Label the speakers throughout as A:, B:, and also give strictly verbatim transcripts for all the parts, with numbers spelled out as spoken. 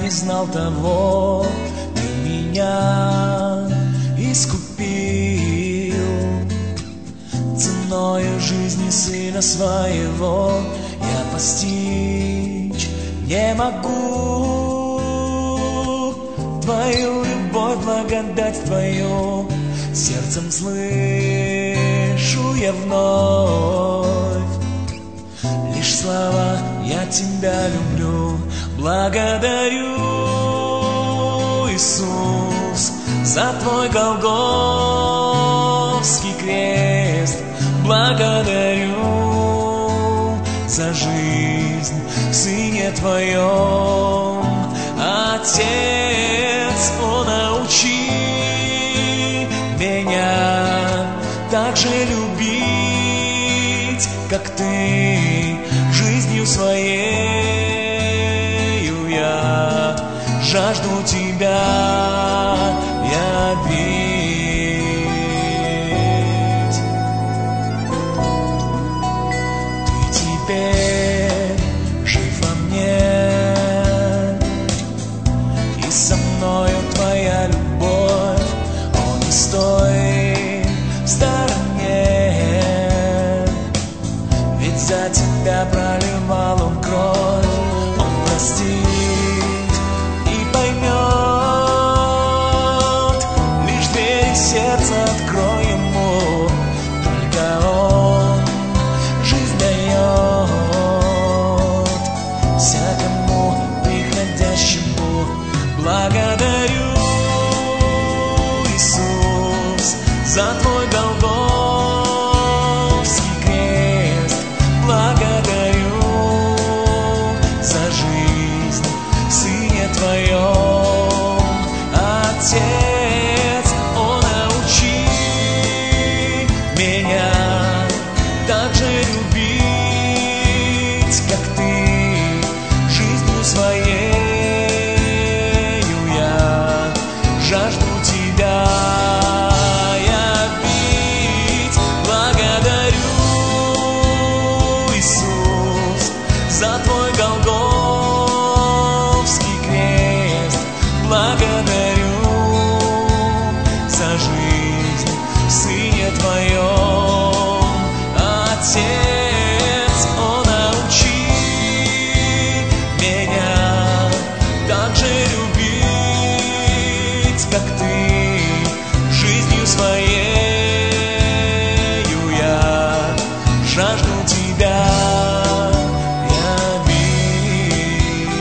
A: не знал того, ты меня искупил. Ценою жизни Сына Своего я постичь не могу. Твою любовь, благодать Твою сердцем слышу я вновь. Лишь слова «Я Тебя люблю», благодарю, Иисус, за Твой голгофский крест. Благодарю за жизнь в Сыне Твоем. Отец, О, научи меня так же любить, как Ты, жизнью Своею я жажду Тебя явить. Ты теперь жив во мне, и со мною Твоя любовь. О, не стой в стороне, ведь за Тебя проливал Он кровь. Он простит и поймет, лишь двери сердца открой Ему. Только Он жизнь дает всякому приходящему. Благодарю, Иисус, за Твой голгофский крест. Благодарю за жизнь в Сыне Твоем. Отец, О, научи меня так же любить, как Ты, жизнью Своею я жажду Тебя явить. Благодарю, Иисус, за Твой голгофский крест. Благодарю за жизнь в Сыне Твоем. Отец, О, научи меня так же любить, как Ты, жизнью Своею я жажду Тебя явить.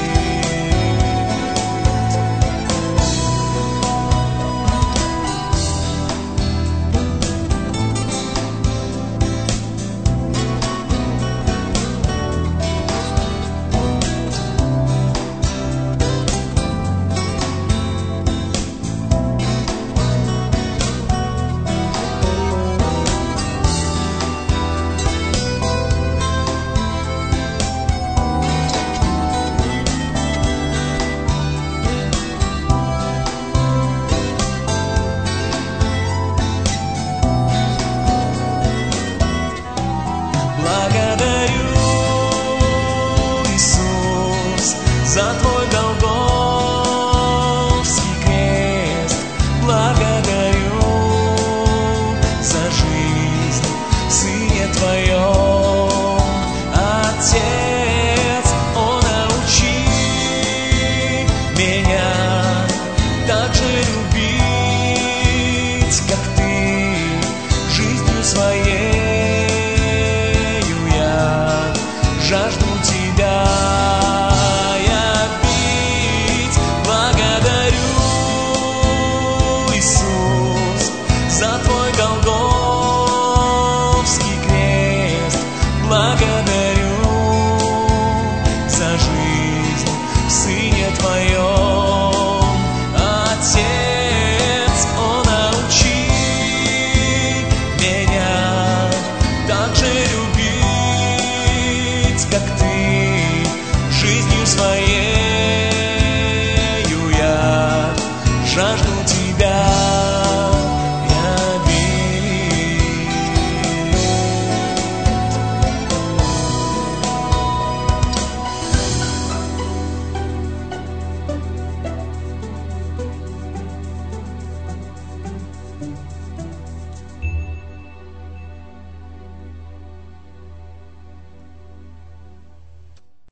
A: Благодарю, Иисус, за Твой голгофский крест. Благодарю за жизнь в Сыне Твоем. Отец, О, научи меня так же любить, как Ты, жизнью Своею я жажду Тебя явить. Благодарю, Иисус, за Твой голгофский крест. Благодарю за жизнь в Сыне Твоем. Отец, О, научи меня так же любить, как Ты,